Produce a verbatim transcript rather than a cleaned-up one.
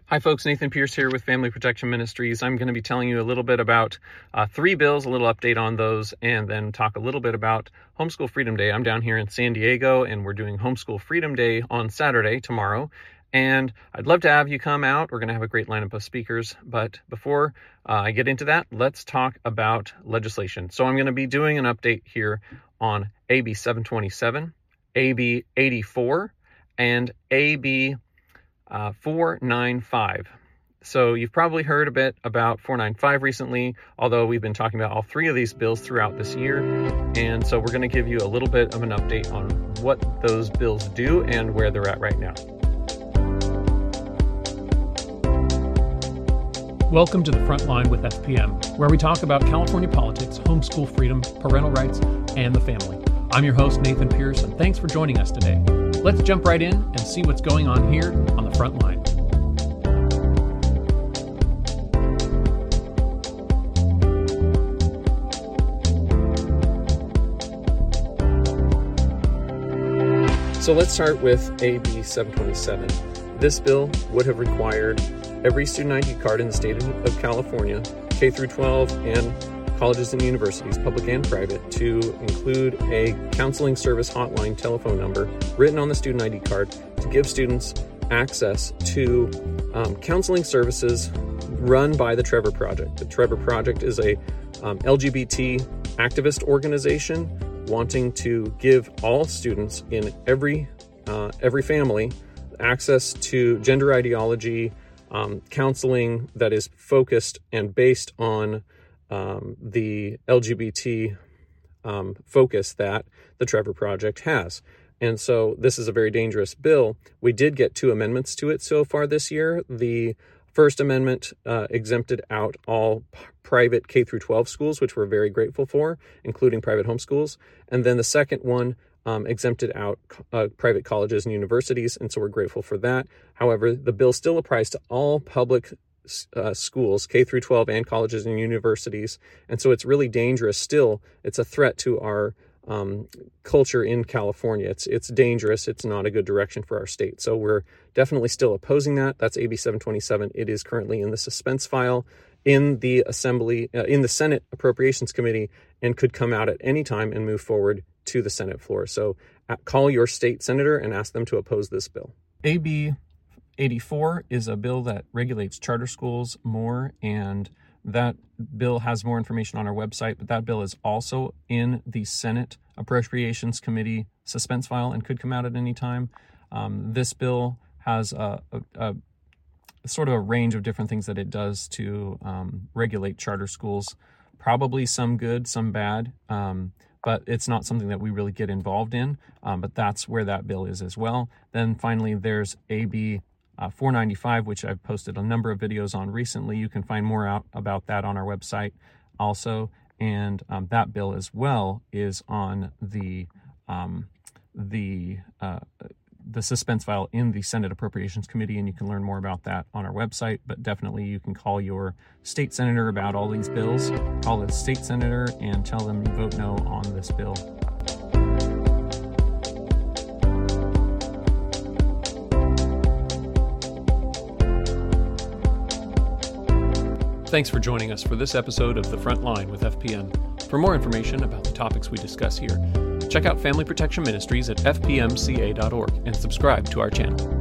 Hi folks, Nathan Pierce here with Family Protection Ministries. I'm going to be telling you a little bit about uh, three bills, a little update on those, and then talk a little bit about Homeschool Freedom Day. I'm down here in San Diego and we're doing Homeschool Freedom Day on Saturday, tomorrow. And I'd love to have you come out. We're going to have a great lineup of speakers. But before uh, I get into that, let's talk about legislation. So I'm going to be doing an update here on A B seven twenty-seven, A B eighty-four, and A B Uh, four ninety-five. So you've probably heard a bit about four ninety-five recently, although we've been talking about all three of these bills throughout this year. And so we're going to give you a little bit of an update on what those bills do and where they're at right now. Welcome to the Frontline with F P M, where we talk about California politics, homeschool freedom, parental rights, and the family. I'm your host, Nathan Pierce, and thanks for joining us today. Let's jump right in and see what's going on here on the front line. So let's start with A B seven twenty-seven. This bill would have required every student I D card in the state of California, K through twelve, and colleges and universities, public and private, to include a counseling service hotline telephone number written on the student I D card to give students access to um, counseling services run by the Trevor Project. The Trevor Project is a um, L G B T activist organization wanting to give all students in every uh, every family access to gender ideology um, counseling that is focused and based on Um, the L G B T um, focus that the Trevor Project has. And so this is a very dangerous bill. We did get two amendments to it so far this year. The first amendment uh, exempted out all p- private K through twelve schools, which we're very grateful for, including private homeschools. And then the second one um, exempted out uh, private colleges and universities, and so we're grateful for that. However, the bill still applies to all public Uh, schools, K through twelve, and colleges and universities. And so it's really dangerous still. It's a threat to our um, culture in California. It's it's dangerous. It's not a good direction for our state. So we're definitely still opposing that. That's A B seven twenty-seven. It is currently in the suspense file in the Assembly, uh, in the Senate Appropriations Committee, and could come out at any time and move forward to the Senate floor. So uh, call your state senator and ask them to oppose this bill. A B eighty-four is a bill that regulates charter schools more, and that bill has more information on our website, but that bill is also in the Senate Appropriations Committee suspense file and could come out at any time. Um, this bill has a, a, a sort of a range of different things that it does to um, regulate charter schools, probably some good, some bad, um, but it's not something that we really get involved in, um, but that's where that bill is as well. Then finally, there's A B Uh, four ninety-five, which I've posted a number of videos on recently. You can find more out about that on our website also. And um, that bill as well is on the um, the uh, the suspense file in the Senate Appropriations Committee, and you can learn more about that on our website. But definitely you can call your state senator about all these bills. Call the state senator and tell them you vote no on this bill. Thanks for joining us for this episode of The Front Line with F P M. For more information about the topics we discuss here, check out Family Protection Ministries at f p m c a dot org and subscribe to our channel.